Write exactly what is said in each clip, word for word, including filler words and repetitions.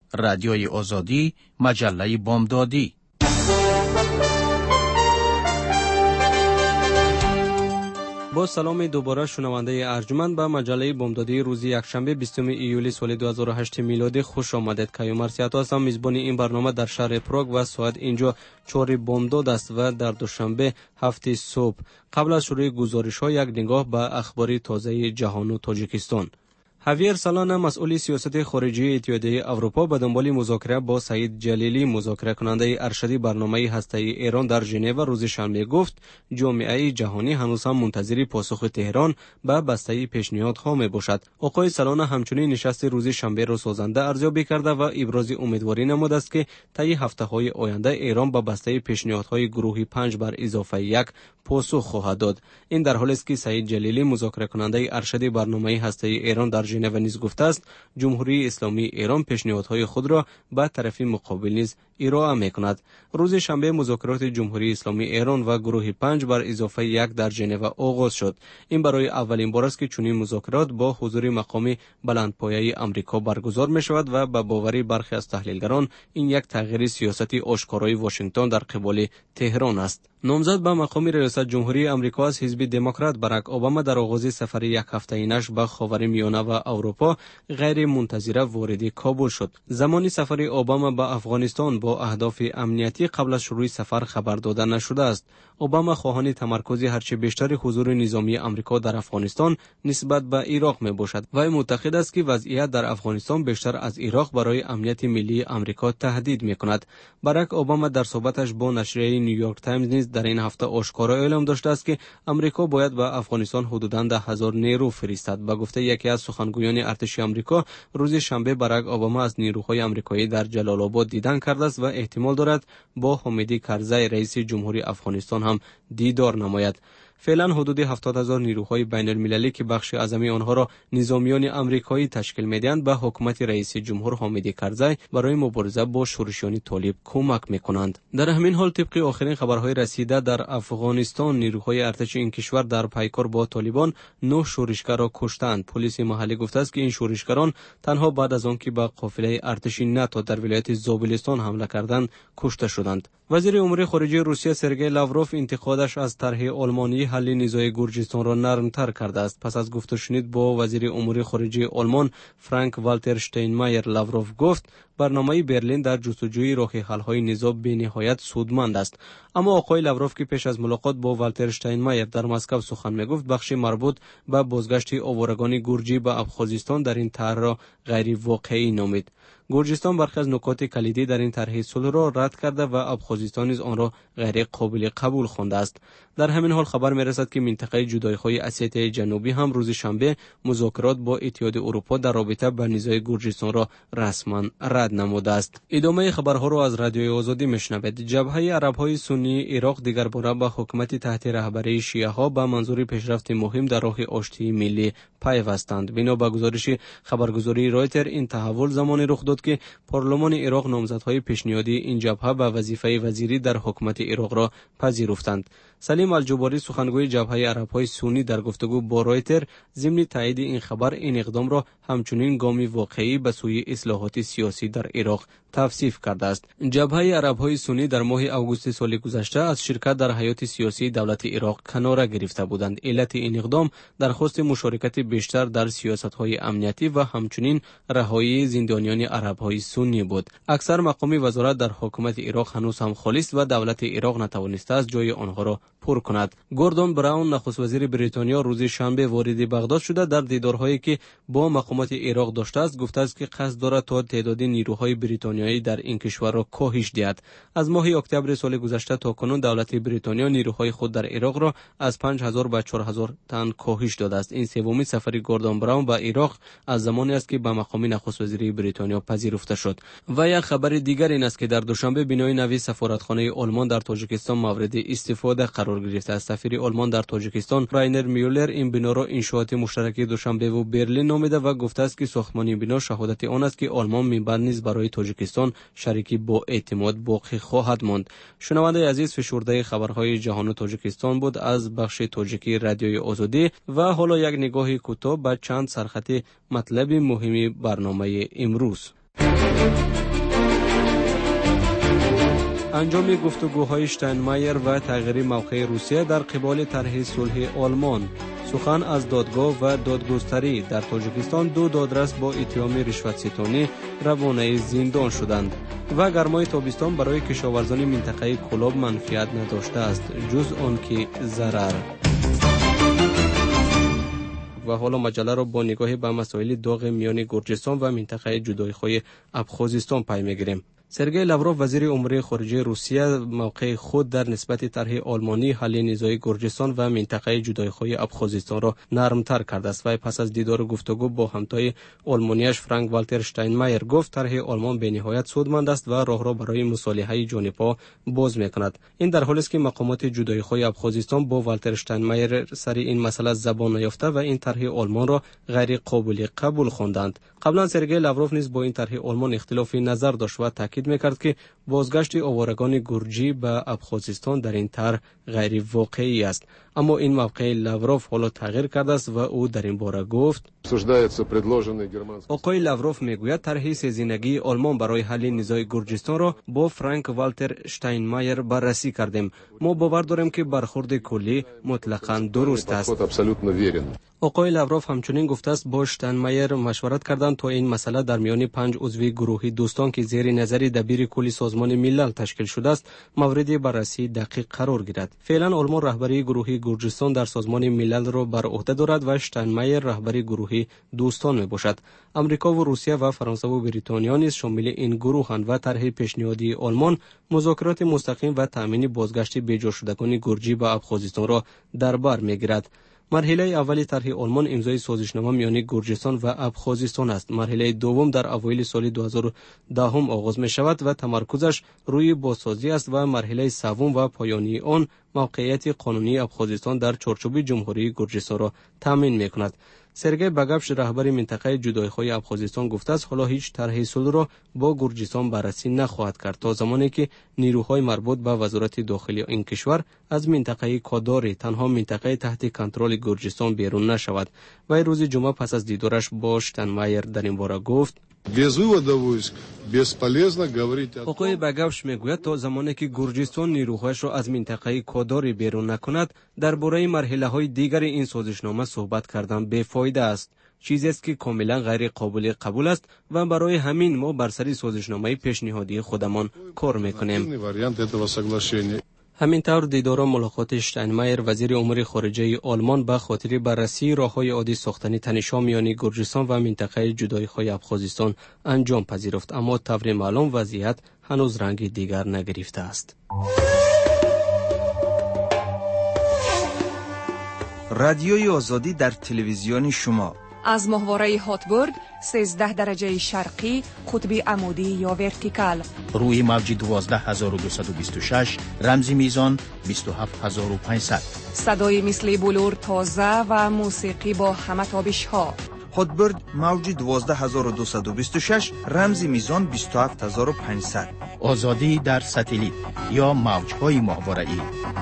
رادیوی آزادی، مجله بامدادی. با سلام دوباره شنونده ارجمند به مجله بامدادی روز یکشنبه بیستم ایولی سال دو هزار و هشت میلادی خوش آمدید. کیومرث عطا هستم، میزبان این برنامه در شهر پراگ و ساعت اینجا چهار بامداد است و در دوشنبه هفت صبح. قبل از شروع گزارش ها یک نگاه به اخبار تازه جهان و تاجیکستان. هاویر سالانا مسئول سیاست خارجی اتحادیه اروپا به دنبال مذاکره با سعید جلیلی، مذاکره کننده ارشد برنامه هسته‌ای ایران در ژنو روز شنبه گفت جامعه جهانی هنوز هم منتظر پاسخ تهران به بسته پیشنهادها میباشد. آقای سالانا همچنین نشست روز شنبه را سازنده ارزیابی کرده و ابراز امیدواری نموده است که طی هفته‌های آینده ایران به بسته پیشنهادهای گروه پنج بر اضافه یک پاسخ خواهد داد. این در حالی است که سعید جلیلی، مذاکره کننده ارشد برنامه هسته‌ای ایران در ژنو نیز گفته است جمهوری اسلامی ایران پیشنهادهای خود را به طرف مقابل نیز ارائه می‌کند. روز شنبه مذاکرات جمهوری اسلامی ایران و گروه پنج بر اضافه یک در ژنو آغاز شد. این برای اولین بار است که چنین مذاکرات با حضور مقام بلندپایه آمریکا برگزار می‌شود و به باور برخی از تحلیلگران این یک تغییر سیاستی آشکارای واشنگتن در قبال تهران است. نامزد به مقام ریاست جمهوری آمریکا از حزب دموکرات براک اوباما در آغاز سفر یک هفته‌ایش به خاورمیانه و اروپا غیر منتظره وارد کابل شد. زمانی سفر اوباما به افغانستان با اهداف امنیتی قبل از شروع سفر خبر داده نشده است. اوباما خواهان تمرکز هرچه بیشتر حضور نظامی آمریکا در افغانستان نسبت به عراق می باشد. وی معتقد است که وضعیت در افغانستان بیشتر از عراق برای امنیت ملی آمریکا تهدید می کند. براک اوباما در صحبتش با نشریه نیویورک تایمز نیز در این هفته آشکارا اعلام داشته است که آمریکا باید به افغانستان حدوداً ده هزار نیرو فرستد. به گفته یکی از سخنگویان ارتش آمریکا، روز شنبه براک اوباما از نیروهای آمریکایی در جلال آباد دیدن کرده است و احتمال دارد با حامد کرزی رئیس جمهوری افغانستان هم دیدار نماید. فعلا حدود هفتاد هزار نیروهای بین المللی که بخش اعظمی آنها را نظامیان آمریکایی تشکیل می‌دهند به حکومت رئیس جمهور حامد کرزی برای مبارزه با شورشیان طالب کمک می‌کنند. در همین حال طبق آخرین خبرهای رسیده در افغانستان نیروهای ارتش این کشور در پیکار با طالبان نه شورشگر را کشتند. پلیس محلی گفته است که این شورشگران تنها بعد از آنکه به قافله ارتش ناتو در ولایت زابلستان حمله کردند کشته شدند. وزیر امور خارجه روسیه سرگئی لاوروف انتقادش از طرح آلمانی حل نزاع گرجستان را نرمتر کرده است. پس از گفت و شنید با وزیر امور خارجه آلمان فرانک والتر شتاینمایر، لاوروف گفت برنامه برلین در جستجوی راه حل‌های نزاع بی‌نهایت سودمند است. اما آقای لاوروف که پیش از ملاقات با والتر شتاینمایر در مسکو سخن می‌گفت، بخش مربوط به بازگشت آوارگان گرجی به ابخازستان در این طرح را غیر واقعی نامید. گرجستان برخی از نکات کلیدی در این طرح صلح را رد کرده و ابخازستان نیز آن را غیر قابل قبول خوانده است. در همین حال خبر می‌رسد که منطقه جدایی‌های اسیای جنوبی هم روز شنبه مذاکرات با اتحاد اروپا در رابطه با نزاع گرجستان را رسما رد نموده است. ادامه خبرها را از رادیوی آزادی میشنوید. جبهه عرب‌های سنی عراق دیگر باره به حکومت تحت رهبری شیعه‌ها به منظور پیشرفت مهم در راه آشتی ملی پیوستند. بنا به گزارش خبرگزاری رایتر، این تحول زمانی رخ داد که پارلمان عراق نامزدهای پیشنهادی این جبهه به وظیفه وزیری در حکومت عراق را پذیرفتند. سلیم الجباری، سخنگوی جبهه عرب‌های سنی، در گفتگو با رایتر ضمن تایید این خبر این اقدام را همچنین گامی واقعی به سوی اصلاحات سیاسی در عراق توصیف کرده است. جبهه عرب‌های سنی در ماه آگوست سال گذشته از شرکت در حیات سیاسی دولت عراق کناره گرفته بودند. علت این اقدام درخواست مشارکت بیشتر در سیاست‌های امنیتی و همچنین رهایی زندانیان عرب‌های سنی بود. اکثر مقامی وزارت در حکومت عراق هنوز هم خالی است و دولت عراق نتوانسته است جای آنها را پر کند. گوردون براون، نخست وزیر بریتانیا، روز شنبه وارد بغداد شده در دیدارهایی که با مقامات عراق داشته است گفته است که قصد دارد تا تعداد نیروهای بریتانیایی در این کشور را کاهش دهد. از ماه اکتبر سال گذشته تا کنون دولت بریتانیا نیروهای خود در عراق را از پنج هزار به چهار هزار تن کاهش داده است. این سومین سفر گوردون براون به عراق از زمانی است که به مقام نخست وزیری بریتانیا پذیرفته شد. و یک خبر دیگر این است که در دوشنبه بنای نوی سفارتخانه آلمان در تاجیکستان مورد استفاده قرار گرفته است. سفیر آلمان در تاجیکستان راینر میولر این بنا را انشاءات مشترک دوشنبه و برلین نامیده و گفته است که ساختمان این بنا شهادت آن است که آلمان می‌باید نیز برای تاجیکستان شریکی با اعتماد باقی خواهد ماند. شنونده عزیز، فشرده خبرهای جهان و تاجیکستان بود از بخش تاجیکی رادیوی آزادی و حالا یک نگاه کوتاه به چند سرخط مطلب مهم برنامه امروز. انجام گفتگوهای شتاینمایر و تغییر موقع روسیه در قبال طرح صلح آلمان. سخن از دادگاه و دادگستری. در تاجیکستان دو دادرس با اتهام رشوت ستانی روانه زندان شدند. و گرمای تابستان برای کشاورزان منطقه کلاب منفعت نداشته است جز آن که ضرر. و حالا مجله را با نگاهی به مسائل داغ میان گرجستان و منطقه جدایی‌خواه ابخازستان پی می‌گیریم. سرگئی لاوروف وزیر امور خارجه روسیه موقع خود در نسبت طرح آلمانی حل نزاع گرجستان و منطقه جدایی‌خواه ابخازستان را نرمتر کرده است و پس از دیدار گفتگو با همتای آلمانیش فرانک والتر شتاینمایر گفت طرح آلمان به نهایت سودمند است و راه را برای مصالحه جانبها باز می‌کند. این در حالی است که مقامات جدایی‌خواه ابخازستان با والتر شتاینمایر سر این مسئله زبان نیافته و این طرح آلمان را غیر قابل قبول خواندند. قبلا سرگئی لاوروف نیز با این طرح آلمان اختلاف نظر داشت و تاکید می‌کرد که بازگشت آوارگان گرجی به ابخازستان در این طرح غیر واقعی است. اما این موقع لاوروف حالا تغییر کرده است و او در این باره گفت: آقای لاوروف میگوید طرح سه‌زینگی آلمان برای حل نزاع گرجستان را با فرانک والتر شتاینمایر بررسی کردیم. ما باور داریم که برخورد کلی مطلقاً درست است. آقای لاوروف همچنین گفته است با شتاینمایر مشورت کردند تا این مسئله در میان پنج عضو گروه دوستان که زیر نظر دبیر کلی سازمان ملل تشکیل شده است مورد بررسی دقیق قرار گیرد. فعلا آلمان رهبری گروه گرجستان در سازمان ملل را بر عهده دارد و شتاینمایر رهبری گروه دوستان می باشد. امریکا و روسیه و فرانسه و بریتانیا نیز شامل این گروهند و طرح پیشنهادی آلمان مذاکرات مستقیم و تامین بازگشت بی‌جا شدگان گرجی به ابخازستان را در بر میگیرد. مرحله اولی طرح آلمان امضای سازشنامه میان گرجستان و ابخازستان است. مرحله دوم در اوایل سال دو هزار و ده آغاز می شود و تمرکزش روی بازسازی است و مرحله سوم و پایانی آن موقعیت قانونی ابخازستان در چارچوب جمهوری گرجستان را تامین می کند. سرگئی باگاوش رهبر منطقه جدایی‌خواه ابخازستان گفته است حالا هیچ طرح صلح را با گرجستان بررسی نخواهد کرد تا زمانی که نیروهای مربوط به وزارت داخلی این کشور از منطقه کاداری تنها منطقه تحت کنترل گرجستان بیرون نشود. و روز جمعه پس از دیدارش با شتاینمایر در این باره گفت: آقای باگاوش میگوید تا زمانی که گرجستان نیروهایش را از منطقه کاداری بیرون نکند درباره مرحله های دیگر این سازشنامه صحبت کردن بی‌فایده است. چیزی است که کاملا غیر قابل قبول است و برای همین ما بر سر سازشنامه پیشنهادی خودمان کار میکنیم. همین طور دیدار ملاقات شتاینمایر وزیر امور خارجه آلمان به خاطر بررسی راه‌های عادی ساختن تنش‌ها میان گرجستان و منطقه جدایی‌خواه ابخازستان انجام پذیرفت، اما طور معلوم وضعیت هنوز رنگ دیگر نگرفته است. رادیوی آزادی در تلویزیون شما از ماهواره هاتبورگ سیزده درجه شرقی قطب عمودی یا ورتیکال روی موج دوازده هزار و دویست و بیست و شش رمزی میزان بیست و هفت هزار و پانصد صدای مثل بلور تازه و موسیقی با همه تابش ها. هاتبورگ موج دوازده هزار و دویست و بیست و شش رمزی میزان بیست و هفت هزار و پانصد. آزادی در ساتلیت یا موج‌های ماهواره‌ای.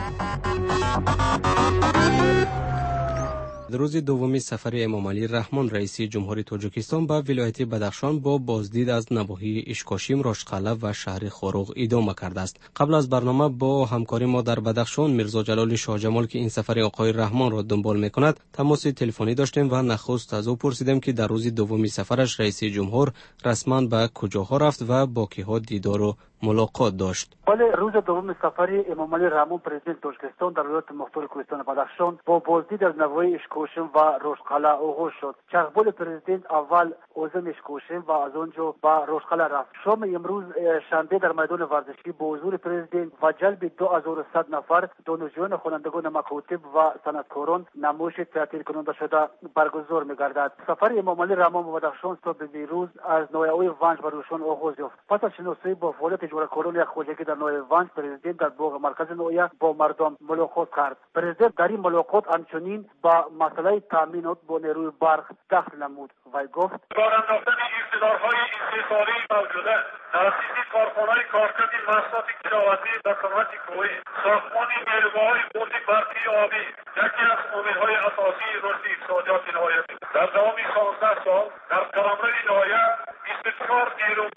در روز دومی سفر امام علی رحمان رئیس جمهوری تاجیکستان به ولایت بدخشان با بازدید از نواحی اشکاشیم، راشقلب و شهر خاروغ ادامه کرده است. قبل از برنامه با همکاری ما در بدخشان میرزا جلال شاه جمال که این سفر آقای رحمان را دنبال میکند تماس تلفنی داشتیم و نخست از او پرسیدیم که در روز دومی سفرش رئیس جمهور رسما به کجاها رفت و با کیها دیدار و ملاقات داشت. ولی روز دوم سفر امام علی رحمان پرزیدنت تاجیکستان در ولایت مختار کوهستان بدخشان با بازدید از نواحی اشکاشم و راشقلب آغاز شد. چرخبال پرزیدنت اول عازم اشکاشم و از آنجا به راشقلب رفت. شام امروز شنبه در میدان ورزشی با حضور پرزیدنت و جلب دو هزار و صد نفر دانشجویان خوانندگان مکاتب و صنعتکاران نمایش تعطیل کننده شده برگزار می‌گردد. سفر امام علی رحمان به بدخشان صبح دیروز از نواحی ونج و روشن آغاز یافت. پس از شناسایی با فعالیت اجراکاران یک خواجگی در نواحی ونج، پرزیدنت در باغ مرکز نواحی با مردم ملاقات کرد. پرزیدنت در این ملاقات همچنین با مسئله تامینات با نیروی برق دخل نمود و گفت: با انداختن اقتدارهای استثماری موجوده، تأسیس کارخانه‌های کارکرد محصولات کشاورزی و صنعت کوهی، ساختمان نیروگاه‌های برق برقی آبی یکی از عامل‌های اساسی رشد اقتصادی ناحیه است. در دوام شانزده سال در قلمرو ناحیه بیست و چهار نیروگاه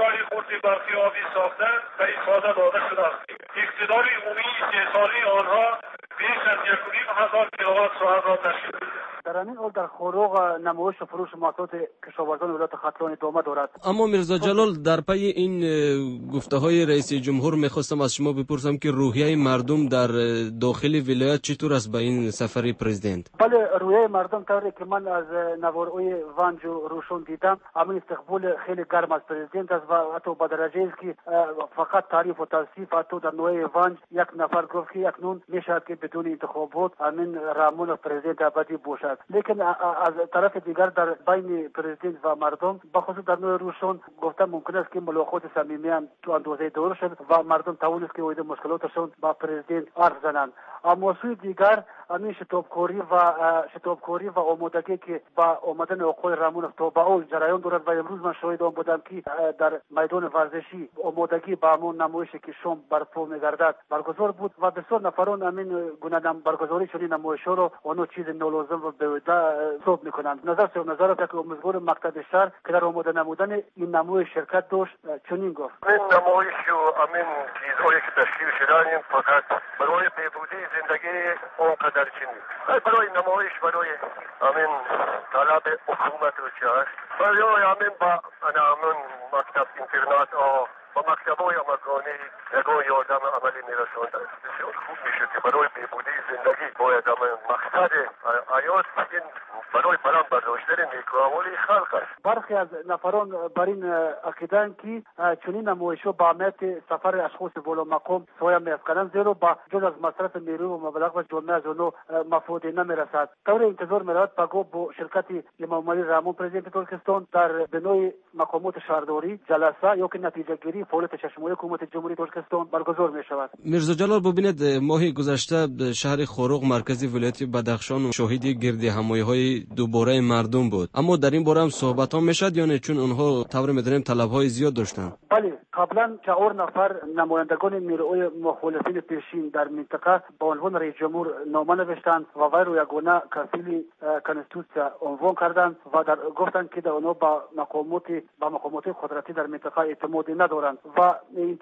خطی برقی آبی ساخته و استفاده داده شده است. اقتدار عمومی سه سالی آنها بیش از یک و نیم هزار کیلووات ساعت را تشکیل می‌دهد. در این حال در فروغ نمایش و فروش محصولات کشاورزان ولایت ختلان ادامه دارد. اما میرزا جلال، در پی این گفته های رئیس جمهور میخواستم از شما بپرسم که روحیه مردم در داخل ولایت چطور است به این سفر پرزیدنت؟ بله، روحیه مردم طوری که من از نوارهای ونج و روشن دیدم، همین استقبال خیلی گرم از پرزیدنت است و حتی به درجه است که فقط تعریف و توصیف حتی در نوع ونج یک نفر گفت که اکنون میشود که بدون انتخابات همین رامون پرزیدنت ابدی باشد. لیکن از طرف دیگر در بین پرزیدنت و مردم بخصوص در نوع روشن گفتم ممکن است که ملاقات صمیمی هم تو اندازه دور شد و مردم توانست که اوید مشکلاتشون با پرزیدنت حرف زنند. اما سوی دیگر همین شتابکاری و شتابکاری و آمادگی که با آمدن آقای رامون تا به اول جریان دارد و امروز من شاهد آن بودم که در میدان ورزشی آمادگی با همون نمایشی که شام برپا می‌گردد برگزار بود و بسیار نفران همین گونه برگزاری چنین نمایش‌ها را آنها چیز نالازم و بیهوده حساب می‌کنند. نظر سر نظر است که امیدوار مکتب شهر که در آماده نمودن این نمایش شرکت داشت چنین گفت: این نمایش و همین چیزهایی که تشکیل شدن فقط برای بهبودی زندگی اونقدر چنین برای نمایش برای همین طلب حکومت و شهر برای همین با همین مکتب اینترنت با مکتب‌های مکانی یگان یادم عملی می‌رسوند. بسیار خوب میشه که برای بهبودی زندگی باید همین مقصد حیات این برای برام برداشتن نیکوه‌های خلق است. برخی از نفران بر این عقیده‌اند که چنین نمایش‌ها با اهمیت سفر اشخاص بالا مقام سایه می‌افکنند، زیرا با جز از مصرف نیرو و مبلغ و جامعه از آنها مفاد نمی‌رسد. طور انتظار می‌رود با با شرکت امام علی رامون پرزیدنت ترکستان در بنای مقامات شهرداری جلسه یا که نتیجه گیری فعالیت ششماهه حکومت جمهوری ترکستان برگزار می‌شود. میرزا جلال، ببینید ماه گذشته شهر خوروغ مرکزی ولایت بدخشان شاهد گرد همایی‌های دوباره مردم بود، اما در این باره هم صحبت‌ها میشد یا نه؟ چون اونها طور می‌دونیم طلب‌های زیاد داشتن. بله، قبلا چهار نفر نمایندگان نیروهای مخالفین پیشین در منطقه با عنوان رئیس جمهور نامه نوشتند و وی رو یگانه کفیل کنستیتوسیا عنوان کردند و در گفتند که در آنها با مقامات با مقامات قدرتی در منطقه اعتماد ندارند و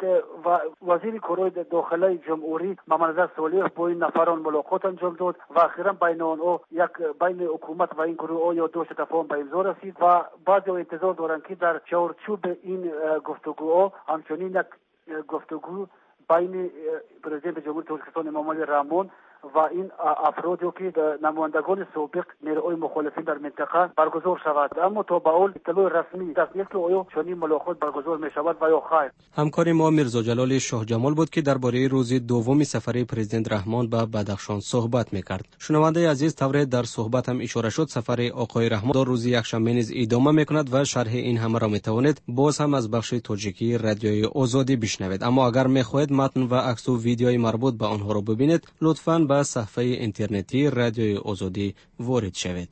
و وزیر کارهای داخلی جمهوری محمد صالح با این نفران ملاقات انجام داد و اخیراً بین آنها یک بین حکومت و این گروه یا دوست تفاهم به امضا رسید و بعضی انتظار دارند که در چارچوب این گفتگوها همچنین یک گفتگو بین پرزیدنت جمهوری ترکستان امام علی رامون و این افرادی که نمایندگان سابق نیروهای مخالفین در منطقه برگزار شود، اما تا به اول اطلاع رسمی دست نیست که آیا چنین ملاقات برگزار می شود و یا خیر. همکار ما میرزا جلال شاه جمال بود که درباره روز دوم سفر پرزیدنت رحمان به بدخشان صحبت میکرد. شنونده عزیز، طور در صحبت هم اشاره شد سفر آقای رحمان در روز یکشنبه نیز ادامه میکند و شرح این همه را میتوانید باز هم از بخش تاجیکی رادیوی آزادی بشنوید. اما اگر میخواهید متن و عکس و ویدیوی مربوط به آنها را ببینید، لطفاً به صفحه اینترنتی رادیوی آزادی وارد شوید.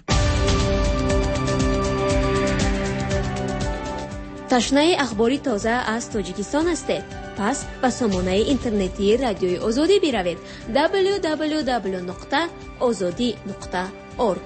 تشنه اخباری تازه از تاجیکستان هستید؟ پس به سامانه اینترنتی رادیوی آزادی بروید دبلیو دبلیو دبلیو نقطه آزادی نقطه اورگ.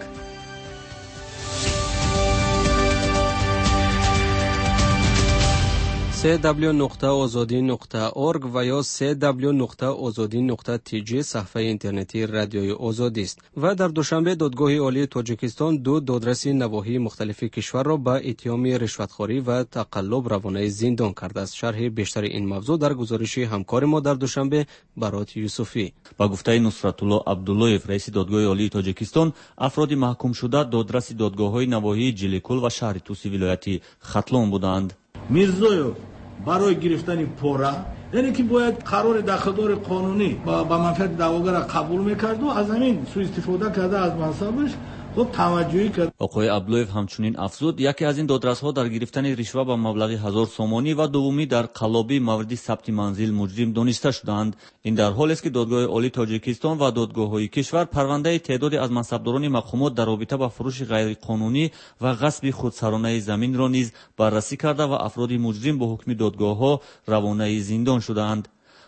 سی دبلیو نقطه آزادی نقطه اورگ و یا سی دبلیو نقطه آزادی نقطه تی جی صفحه اینترنتی رادیوی آزادی است. و در دوشنبه دادگاه عالی تاجیکستان دو دادرسی نواحی مختلف کشور را به اتهام رشوتخواری و تقلب روانه زندان کرده است. شرح بیشتر این موضوع در گزارش همکار ما در دوشنبه برات یوسفی. با گفته نصرت الله عبداللهیف رئیس دادگاه عالی تاجیکستان، افراد محکوم شده دادرسی دادگاه‌های نواحی جلیکل و شهر توسی ولایت ختلون بودند. میرزایو برای گرفتن پورا، یعنی که باید قرار داخلدار قانونی با منفعت دعواگر را قبول میکرد و از همین سوء استفاده کرده از منصبش خب توجهی کرد. آقای عبداللهیف همچنین افزود یکی از این دادرس‌ها در گرفتن رشوه با مبلغ هزار سومانی و دومی در قلابی موردی ثبت منزل مجرم دانسته شدند. این در حالی است که دادگاه عالی تاجیکستان و دادگاه‌های کشور پرونده تعدادی از منصبداران مقامات در رابطه با فروش غیرقانونی و غصب خودسرانه زمین را نیز بررسی کرده و افراد مجرم با حکم دادگاه‌ها روانه زندان شدند.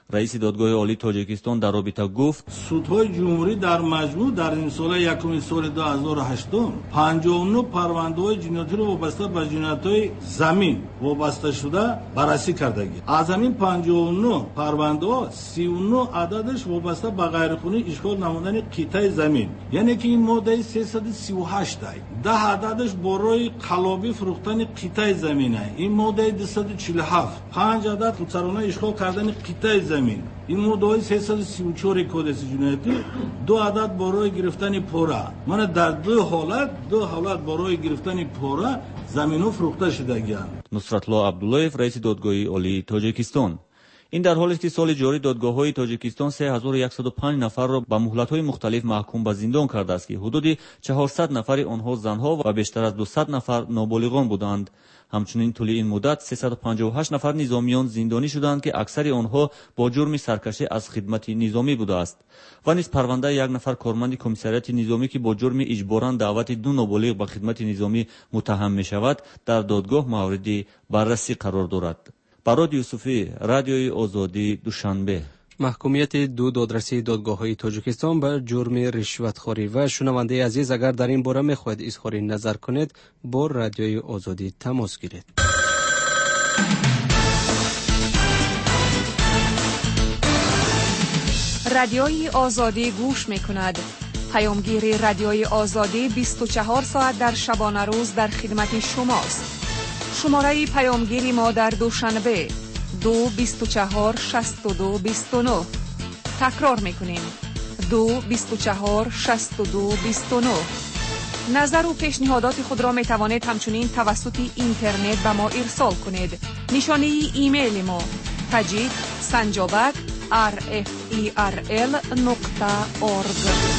раиси додгоҳи олии тоҷикистон дар робита гуфт: судҳои ҷумҳурӣ дар маҷмӯъ дар имсола якуми соли ду ҳазору ҳаштум панҷоҳу нӯ парвандаҳои ҷиноятиро вобаста ба ҷиноятҳои замин вобаста шуда баррасӣ кардагӣ. аз ҳамин панҷоҳу нӯ парвандаҳо сию нӯ ададаш вобаста ба ғайриқонунӣ ишғол намудани қитъаи замин, яъне ки ин моддаи сесаду сию ҳашт ай. даҳ ададаш борои қаллобӣ фурӯхтани қитъаи замин ай. ин моддаи дусаду чилу ҳафт. панҷ адад худсаронае ишғол кардани қитъаи замин. ин моддаҳои сесаду сию чори кодекси ҷиноятӣ. ду адад борои гирифтани пора. мана дар ду ҳолат ду ҳолат борои гирифтани пора заминҳо фурӯхта шудагианд. нусратло абдуллоев, раиси додгоҳи олии тоҷикистон. ин дар ҳолест ки соли ҷорӣ додгоҳҳои тоҷикистон се ҳазору яксаду панҷ нафарро ба муҳлатҳои мухталиф маҳкум ба зиндон кардааст, ки ҳудуди чаҳорсад нафари онҳо занҳо ва бештар аз дусад нафар ноболиғон буданд. ҳамчунин тӯли ин муддат сесаду панҷоҳу ҳашт нафар низомиён зиндонӣ шуданд, ки аксари онҳо бо ҷурми саркашӣ аз хидмати низомӣ будааст. ва низ парвандаи як нафар корманди комиссарияти низомӣ, ки бо ҷурми иҷборан даъвати ду ноболиғ ба хидмати низомӣ муттаҳам мешавад, дар додгоҳ мавриди баррасӣ қарор дорад. барод юсуфӣ, радиои озодӣ, душанбе. маҳкумияти ду додрасии додгоҳҳои тоҷикистон ба ҷурми ришватхорӣ. ва шунавандаи азиз, агар дар ин бора мехоҳед изҳори назар кунед, бо радиои озодӣ тамос гиред. радиои озодӣ гӯш мекунад. паёмгири радиои озодӣ бисту чаҳор соат дар шабона рӯз дар хидмати шумост. шумораи паёмгири мо дар душанбе ду бисту чаҳор шасту ду бисту нӯ. такрор мекунем: ду бисту чаҳор шасту ду бисту нӯ. назару пешниҳодоти худро метавонед ҳамчунин тавассути интернет ба мо ирсол кунед. нишонаи имейли мо: таҷик санҷобак ар эф и ар эл нуқта орг.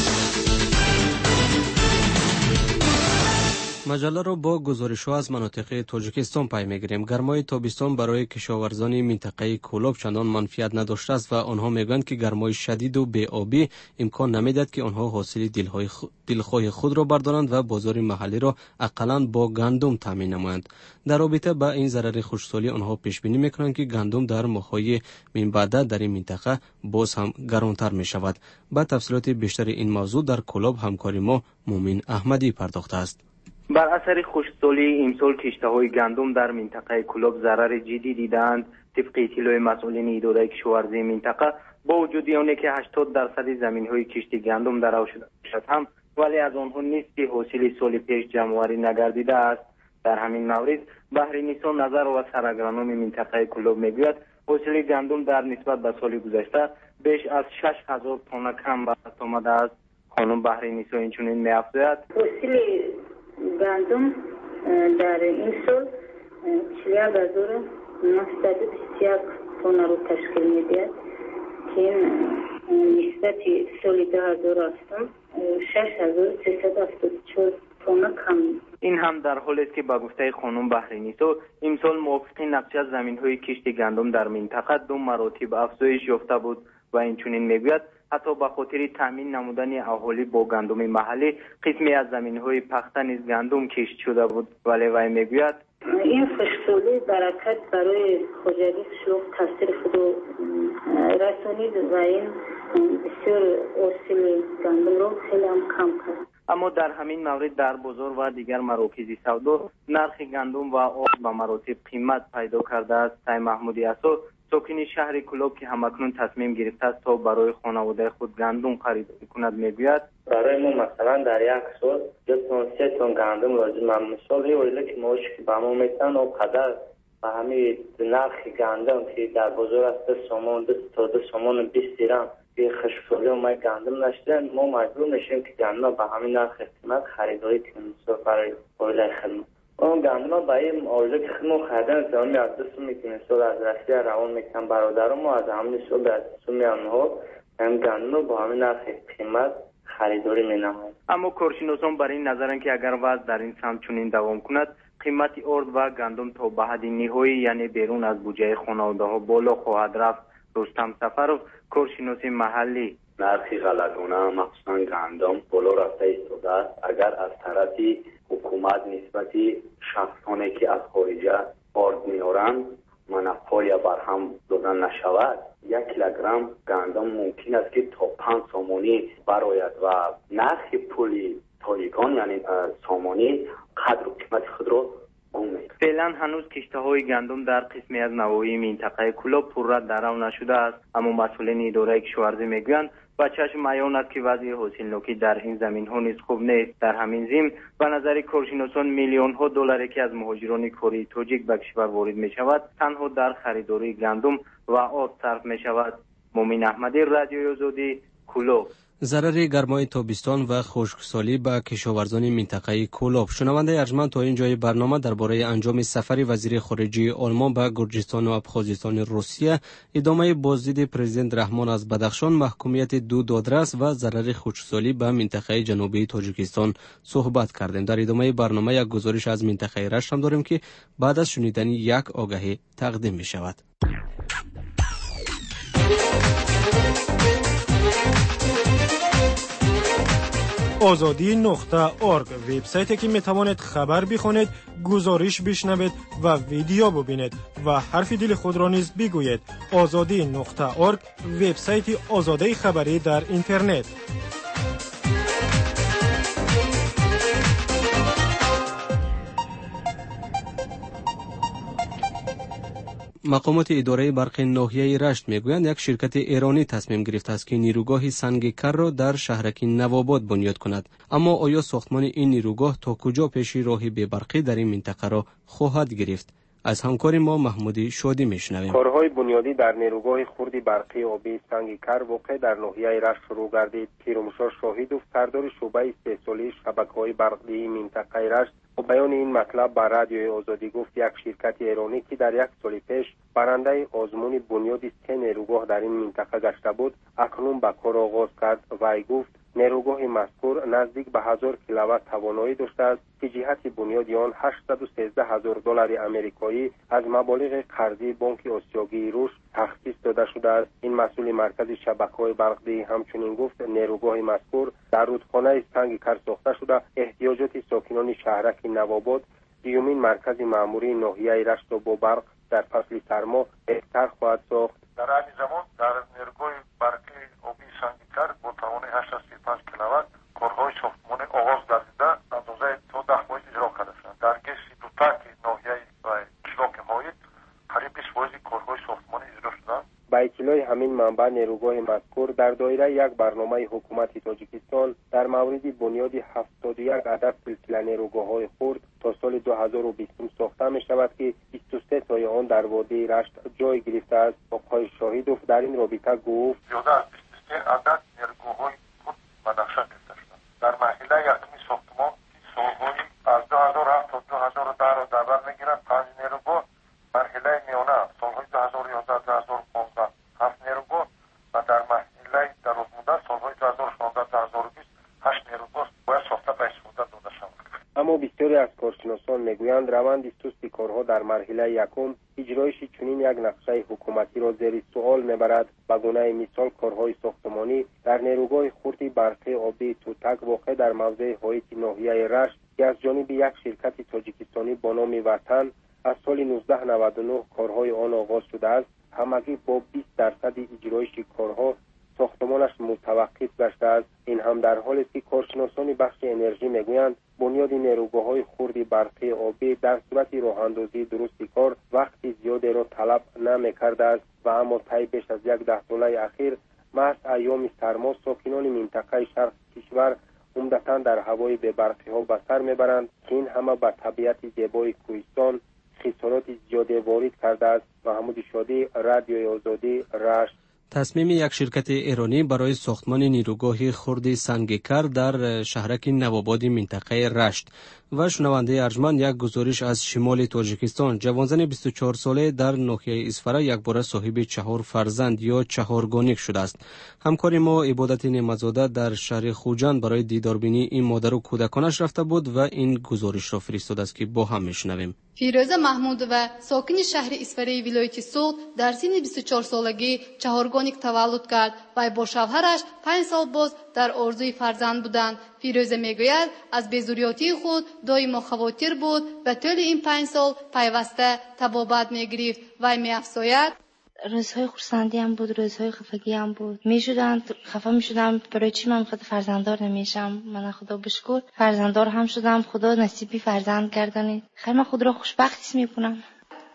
маҷалларо бо гузоришҳо аз манотиқи тоҷикистон пай мегирем. гармои тобистон барои кишоварзони минтақаи Кӯлоб чандон манфиат надоштааст ва онҳо мегӯянд, ки гармои шадиду беобӣ имкон намедиҳад, ки онҳо ҳосили дилхоҳи худро бардоранд ва бозори маҳаллиро ақаллан бо гандум таъмин намоянд. дар робита ба ин зарари хушксолӣ онҳо пешбинӣ мекунанд, ки гандум дар моҳҳои минбаъда дар ин минтақа боз ҳам гаронтар мешавад. ба тафсилоти бештари ин мавзӯъ дар Кӯлоб ҳамкори мо Муъмин Аҳмадӣ пардохтааст. бар асари хушксолии имсол киштаҳои гандум дар минтақаи Кӯлоб зарари ҷиддӣ дидаанд. тибқи иттилои масъулини идораи кишоварзии минтақа, бо вуҷуди оне ки ҳаштод дарсади заминҳои кишти гандум дарав шуда бошад ҳам, вале аз онҳо нисфи ҳосили соли пеш ҷамъоварӣ нагардидааст. дар ҳамин маврид баҳри Нисон Назарова, сараграноми минтақаи Кӯлоб, мегӯяд ҳосили гандум дар нисбат ба соли гузашта беш аз шаш ҳазор тонна кам ба даст омадааст. хонум Баҳри Нисо инчунин меафзояд: ҳосили гандум дар ин сол чилу як ҳазору нӯҳсаду бисту як тоннаро ташкил медиҳад, ки нисбати соли ду ҳазору ҳаштум шаш ҳазору сесаду ҳафтоду чор тонна кам. ин ҳам дар ҳолест, ки ба гуфтаи хонум Баҳри Нисо имсол мувофиқи нақша заминҳои кишти гандум дар минтақа ду маротиб афзоиш ёфта буд ва инчунин мегӯяд ҳатто ба хотири таъмин намудани аҳолӣ бо гандуми маҳаллӣ қисме аз заминҳои пахта низ гандум кишт шуда буд. вале вай мегӯяд ин хушксолӣ баракат барои хоҷагӣ қишлоқ таъсири худро расонид ва ин бисёр ҳосили гандумро хеле ҳам кам кард. аммо дар ҳамин маврид дар бозор ва дигар марокизи савдо нархи гандум ва об ба маротиб қимат пайдо кардааст. Сай Маҳмуди Асо, сокини шаҳри Кӯлоб, ки ҳамакнун тасмим гирифтааст то барои хонаводаи худ гандум харидорӣ кунад, мегӯяд: барои мо масалан дар як сол ду тон се тон гандум лозим аст. мисол ин оила ки маоши ки ба мо метан о қадар ба ҳамин нархи гандум ки дар бозор аст ду сомон ду то ду сомону бист дирам ки хушксолӣ омад гандум наштидан, мо маҷбур мешем ки гандума ба ҳамин нархи қимат харидорӣ кунем мисол барои оилаи худмо. он гандума ба ин оила ки худмо харидан замони аз ду суми ки мисол аз Россия равон мекунам бародарамо аз ҳамин соли аз суми онҳо ҳам гандума ба ҳамин нархи қимат харидорӣ менамояд. аммо коршиносон бар ин назаранд, ки агар вазъ дар ин самт чунин давом кунад, қимати орд ва гандум то ба ҳадди ниҳоӣ, яъне берун аз буҷаи хонаводаҳо боло хоҳад рафт. Рустам Сафаров, коршиноси маҳаллӣ: нархи ғалатона махсусан гандум боло рафта истодааст. агар аз тарафи ҳукумат нисбати шахсоне ки аз хориҷа орд меоранд монополия барҳам дода нашавад, یک کیلوگرم گندم ممکن است که تا پنج سامانی برآید و نرخ پولی تاجیکان یعنی سامانی قدر و قیمت خود را گم می‌کند. فعلا هنوز کشت‌های گندم در قسمی از نواحی منطقه کلوب پررد درو نشده است، اما مسئولین اداره کشاورزی میگویند و چشم عیان است که وضع حاصلنوکی در این زمین‌ها نیز خوب نیست. در همین ضمن به نظر کارشناسان میلیون‌ها دلاری که از مهاجران کره تاجیک به کشور وارد می‌شود تنها در خریداری گندم و آرد صرف می‌شود. مومن احمدی، رادیوی آزادی، کلوب. ضرر گرمای تابستان و خشکسالی به کشاورزان منطقه کلوب. شنونده ارجمند تا اینجای برنامه درباره انجام سفر وزیر خارجه آلمان به گرجستان و ابخازستان روسیه، ادامه بازدید پرزیدنت رحمان از بدخشان، محکومیت دو دادرس و ضرر خشکسالی به منطقه جنوبی تاجیکستان صحبت کردیم. در ادامه برنامه یک گزارش از منطقه رشت هم داریم که بعد از شنیدن یک آگهی تقدیم می شود. آزادی نقطه ارگ وبسایتی که می توانید خبر بخونید، گزارش بشنوید و ویدیو ببینید و حرف دل خود را نیز بگویید. آزادی نقطه ارگ وبسایت آزادی خبری در اینترنت. مقامات اداره برق ناحیه رشت میگویند یک شرکت ایرانی تصمیم گرفته است که نیروگاه سنگ کر را در شهرک نوآباد بنیاد کند. اما آیا ساختمان این نیروگاه تا کجا پیش راه بی برقی در این منطقه را خواهد گرفت؟ از همکار ما محمود شادی میشنویم. کارهای بنیادی در نیروگاه خرد برقی آبی سنگ کر واقع در ناحیه رشت شروع گردید. پیرامشار شاهیدوف، سردار شعبه سه ساله شبکه‌های برقی منطقه رشت، با بیان این مطلب بر رادیوی آزادی گفت یک شرکت ایرانی که در یک سال پیش برنده آزمون بنیاد سه نیروگاه در این منطقه گشته بود، اکنون به کار آغاز کرد. وی گفت نیروگاه مذکور نزدیک به هزار کیلووات توانایی داشته است که جهت بنیاد آن هشتصد و سیزده هزار دلار آمریکایی از مبالغ قرضی بانک آسیایی رشد تخصیص داده شده است. این مسئول مرکز شبکه‌های برقی همچنین گفت نیروگاه مذکور در رودخانه سنگ کر ساخته شده احتیاجات ساکنان شهرک نوآباد دیومین مرکز مأموری ناحیه رشت را با برق در فصل سرما بهتر خواهد ساخت. در همین زمان در نیروگاه برقی آبی سنگ کر با توان هشتصد و سی و پنج کیلووات کارهای ساختمانی آغاز گردیده اندازه تا ده ماه اجرا کرده شد. در گس دوتک ناحیه و کلاک محیط قریب بیست درصد کارهای ساختمانی اجرا شده. با اطلاع همین منبع نیروگاه مذکور در دایره یک برنامه حکومت تاجیکستان در مورد بنیاد هفتاد و یک عدد سلسله نیروگاه‌های خرد تا سال دو هزار و بیست ساخته می شود که بیست و سه تای آن در وادی رشت جای گرفته است. آقای شاهیدوف در این رابطه گفت زیاده از بیست و سه عدد نیروگاه‌های خرد به نقشه گرفته شده. در مرحله یکمی ساختمان سال‌های از دو هزار و هفت تا دو هزار و ده را در بر می‌گیرد. پنج نیروگاه، مرحله میانه سال‌های دو هزار و یازده تا دو هزار و پانزده هفت نیروگاه و در مرحله درازمدت سال‌های دو هزار و شانزده تا دو هزار و بیست هشت نیروگاه باید ساخته به استفاده داده شود. اما بسیاری از کارشناسان میگویند روند سستی کارها در مرحله یکم اجرایش چنین یک نقشه حکومتی را زیر سوال میبرد. به گونه مثال کارهای ساختمانی در نیروگاه خرد برقی آبی توتک واقع در موضع حایط ناحیه رشت که از جانب یک شرکت تاجیکستانی با نام وطن از سال نوزده نود و نه کارهای آن آغاز شده است، همگی با بیست درصد اجرایش کارها ساختمانش متوقف گشته است. این هم در حالی است که کارشناسان بخش انرژی میگویند بنیاد نیروگاه‌های خرد برقی آبی در صورت راه‌اندازی درست کار وقتی زیادی را طلب نمی‌کرده است و اما طی بیش از یک ده ساله اخیر محض ایام سرما ساکنان منطقه شرق کشور عمدتاً در هوای بی برقی‌ها به سر میبرند که این همه به طبیعت زیبای کوهستان خسارات زیادی وارد کرده است. محمود شادی، رادیوی آزادی، رشت. تصمیم یک شرکت ایرانی برای ساختمان نیروگاه خرد سنگکر در شهرک نوآباد منطقه رشت. و شنونده ارجمند یک گزارش از شمال تاجیکستان. جوانزن بیست و چهار ساله در ناحیه اسفره یک بار صاحب چهار فرزند یا چهارگانیک شده است. همکار ما عبادت نعمت‌زاده در شهر خوجند برای دیداربینی این مادر و کودکانش رفته بود و این گزارش را فرستاده است که با هم میشنویم. فیروزه محمودова ساکن شهر اسفره ولایت سوغد در سن بیست و چهار سالگی چهارگانیک تولد کرد و با شوهرش پنج سال باز در آرزوی فرزند بودند. فیروزه میگوید از بیزوریاتی خود دائما خواطر بود و طول این پنج سال پیوسته طبابت میگرفت و میافزاید روزهای خرسندی هم بود، روزهای خفگی هم بود. میشدن خفه میشدم برای چی من خود فرزنددار نمیشم. من خدا بشکر فرزنددار هم شدم. خدا نصیبی فرزند گردانید. خیر من خود را خوشبخت حس میکنم.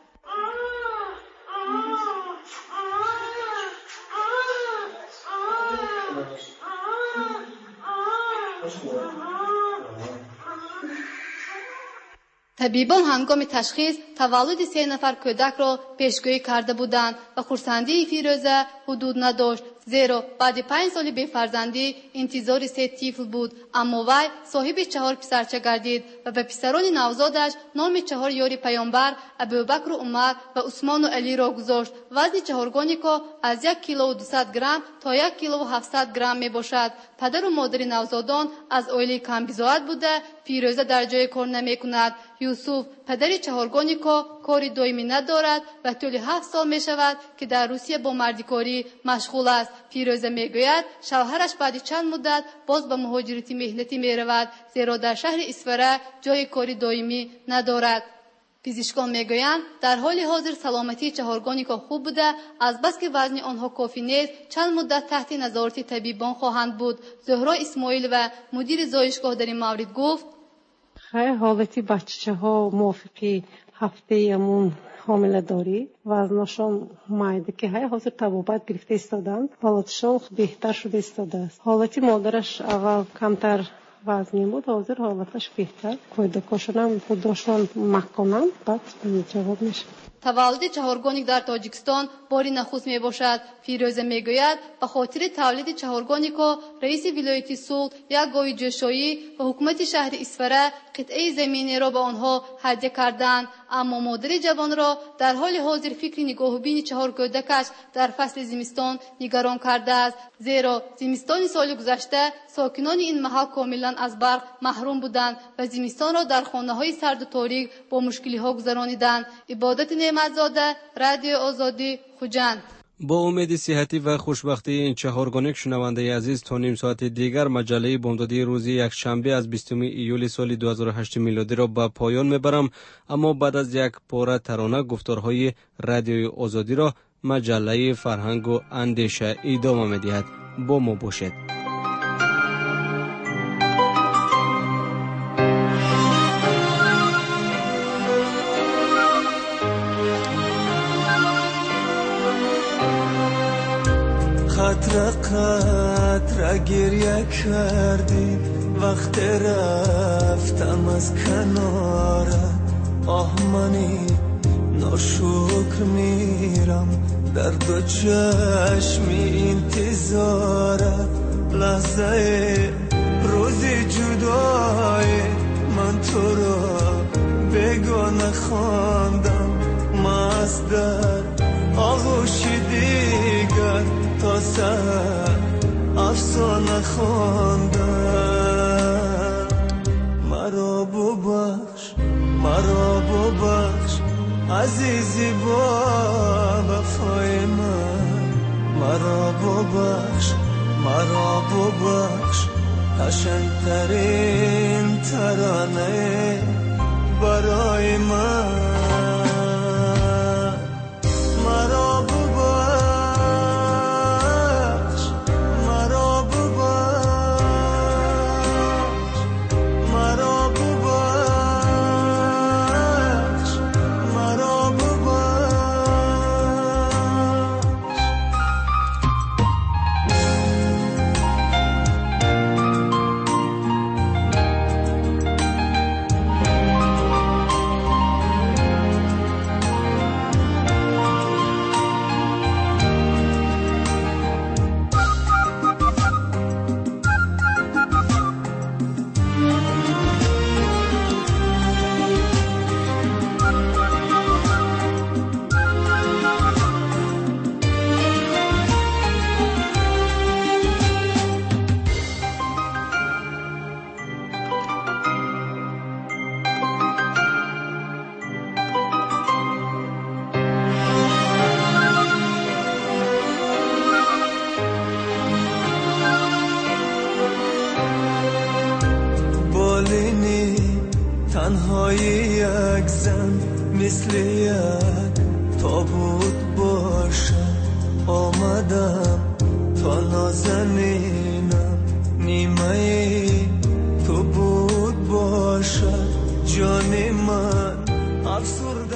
طبیبان هنگام تشخیص تولد سه نفر کودک را پیشگویی کرده بودند و خرسندی فیروزه حدود نداشت، زیرا بعد پنج سال بی فرزندی انتظار سه طفل بود. اما وی صاحب چهار پسرچه گردید و به پسران نوزادش نام چهار یاری پیامبر ابوبکر و عمر و عثمان و علی را گذاشت. وزن چهارگانی که از یک کیلو و دویست گرم تا یک کیلو و هفتصد گرم می باشد. پدر و مادر نوزادان از اویلی کم بزاعت بوده. فیروزه در جای کار نمی کند. یوسف پدر چهارگانی که کاری دائمی ندارد و طول هفت سال می شود که در روسیه با مردکاری مشغول است. فیروزه می گوید شوهرش بعد چند مدت باز به مهاجرتی مهنتی می رود، زیرا در شهر اسفره جای کاری دائمی ندارد. پزشکان میگویند در حال حاضر سلامتی چهارگانی که خوب بوده، از بس که وزن آنها کافی نیست چند مدت تحت نظارت طبیبان خواهند بود. زهرا اسماعیل و مدیر زایشگاه در این مورد گفت خیر حالتی بچه ها موافقی هفته امون حامله داری وزنشان مایده که های حاضر طبابت گرفته استادند، حالتشان بهتر شده استاده است. حالتی مادرش اول کمتر وزنی بود، حاضر حالتش بهتر، کودکاشون هم خودشان مکنند بعد جواب میشه. تولد چهارگانیک در تاجیکستان باری نخست می باشد. فیروزه می گوید به خاطر تولید چهارگانیکا رئیس ولایت سوغد یک گاهی جوشایی و حکومت شهر اسفره قطعه زمینی را به آنها هدیه کردند. اما مادر جوان را در حال حاضر فکر نگاه و بین چهار کودکش در فصل زمستان نگران کرده است، زیرا زمستان سال گذشته ساکنان این محل کاملا از برق محروم بودند و زمستان را در خانه‌های سرد و تاریک با مشکل‌ها گذرانیدند. عبادت نعمتزاده، رادیو آزادی، خوجند. با امید صحتی و خوشبختی این چهارگانه شنونده عزیز تا نیم ساعت دیگر مجله بامدادی روز یکشنبه از بیستم ایول سال دو هزار و هشت میلادی را به پایان میبرم. اما بعد از یک پاره ترانه گفتارهای رادیوی آزادی را مجله فرهنگ و اندیشه ادامه میدهد. با ما باشید. قطره قطره گریه کردی وقت رفتم از کنارت. آه منی ناشکر میرم در دو چشمی انتظارت. لحظه روزی جدای من تو را بگانه خواندم، مست در آغوش دیگر تا سر افسانه خواندم. مرا ببخش مرا ببخش عزیزی با وفای من. مرا ببخش مرا ببخش قشنگترین ترانه برای من. مرا ببخش مرا ببخش مرا ببخش مرا تنهای یک زن مثل یک تابوت با باشد آمدم تا نازنینم نیمه تو بود باشد جان من افسر